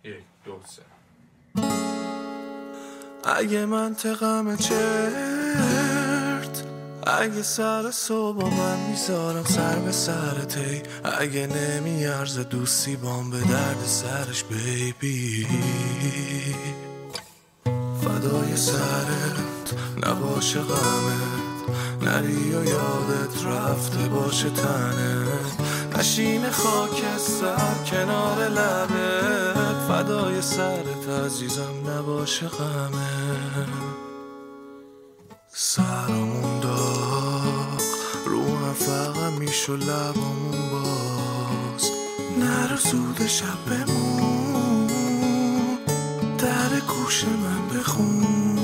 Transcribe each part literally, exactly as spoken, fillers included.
یک دو سه. اگه منطقم چرت، اگه سر صبح من میذارم سر به سرت، ای اگه نمیارزه دوستی بام به درد سرش بیبی، فدای سرت نباشه غمت، نری و یادت رفته باشه تنت، نشین خاکستر کنار لبت، فدای سرت عزیزم نباشه غمت. سرمون داغ رو هم فقط میشو لبامون باز، نرو زود شب بمون، در گوش من بخون،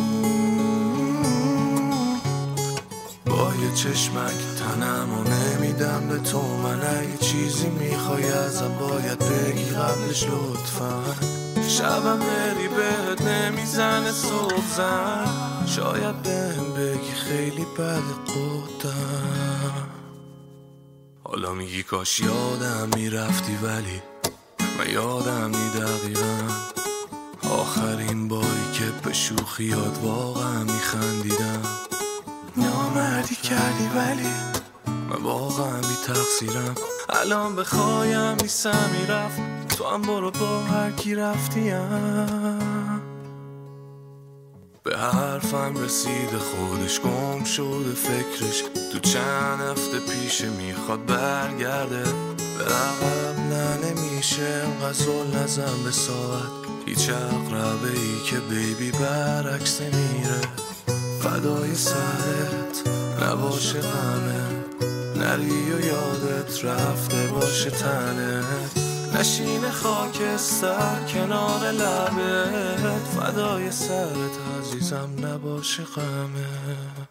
با یه چشمک تنمو نمیدم به تو، من اگه چیزی میخوای ازم باید بگی قبلش لطفا، شبم بری بهت نمیزنه صبح زن، شاید بهم بگی خیلی بد قدم، حالا میگی کاش یادم میرفتی، ولی من یادم نی دقیقا آخرین باری که به شوخیات واقعا میخندیدم، نامردی کردی ولی من واقعا بی تقصیرم، الان بخوایم نیستم میرفت، تو هم برو با هر کی رفتیم، به حرفم رسیده خودش گم شده فکرش، تو چند هفته پیش میخواد برگرده، به عقب نه نمیشه غزل نزن به ساعت، هیچ اقربه ای که بیبی برعکس میره، فدای سرت نباشه غمت، نری و یادت رفته باشه تنت، نشین خاکستر کنار لبت، فدای سرت عزیزم نباشه غمت.